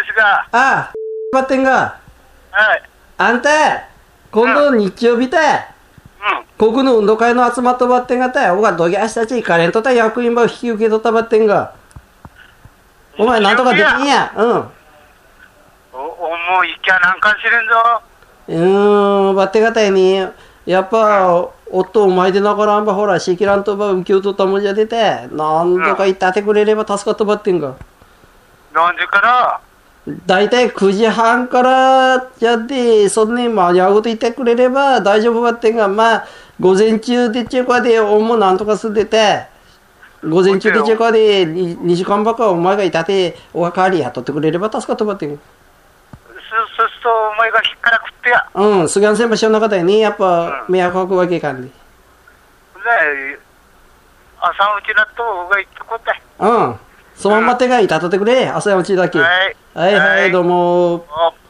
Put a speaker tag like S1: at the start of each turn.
S1: ですが。
S2: あ、ばってんが。
S1: はい。
S2: あんた、今度日曜日たい。ここの運動会の集まったばってんがたい。おがどぎ明日ち行かれんとった役員ば引き受けとったばってんが。お前なんとかできんや。うん。
S1: もう行きゃなんかしれんぞ。
S2: ばってがたいに、やっぱ、夫お前でなからんば、ほら、しきらんとば受け取ったもんじゃ出て、なんとか言ったってくれれば助かったばってんが。
S1: 何時から
S2: だいたい9時半からやって、そんなに間に合うこと言ってくれれば大丈夫ばってんが、まあ、午前中でちゅうかで、おもなんとかすんでて、午前中でちゅうかで、2時間ばっかお前がいたて、おかわり雇ってくれれば助かったばってんが。
S1: そうすると、お前が引っから食ってや。
S2: うん、菅原先輩知らなかったよね、やっぱ、迷惑かくわけいかんで。
S1: 朝うちだと、が行ってこったい。
S2: うん、そのまま手がいたとってくれ、朝のうちだけ。はいはい、どうも。